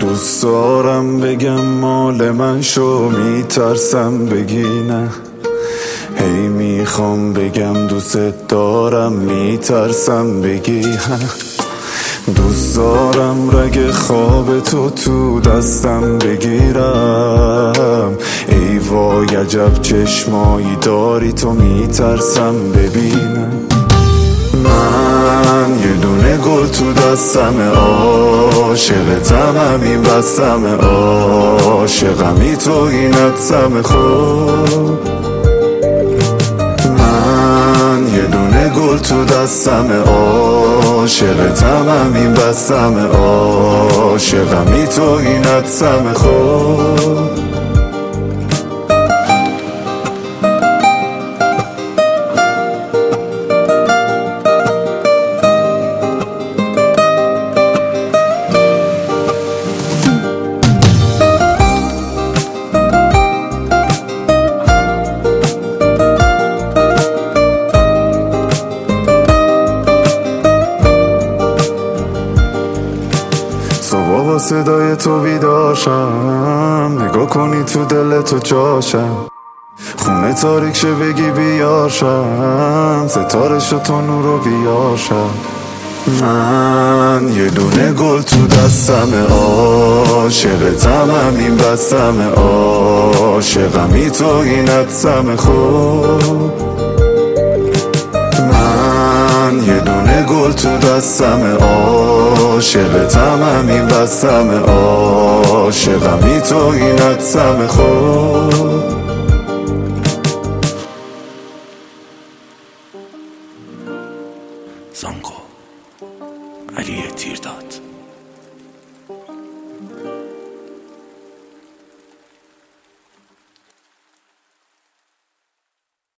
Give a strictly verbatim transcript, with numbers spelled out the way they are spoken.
دوست دارم بگم مال من شو، میترسم بگی نه. هی میخوام بگم دوست دارم، میترسم بگی ها. دوست دارم رگ خواب تو تو دستم بگیرم. ای وای عجب چشمایی داری تو، میترسم ببینم. من یه دونه گل تو دستم، عاشقتم همین بستم، عاشقمی تو اینت سم خود. من یه دونه گل تو دستم، عاشقتم همین بستم، عاشقمی تو اینت سم خود. صبح با صدای تو بیدارشم، نگاه کنی تو دل تو جاشم. خونه تاریک شه بگی بیاشم، ستاره شو تو نورو بیاشم. من یه دونه گل تو دستم، عاشقتم همین بستم، عاشقمی تو اینت سم خود. من یه دونه گل تو دستم، عاشقتم همین بستم، عاشقمی تو اینت سم خود. زانگو علی تیرداد.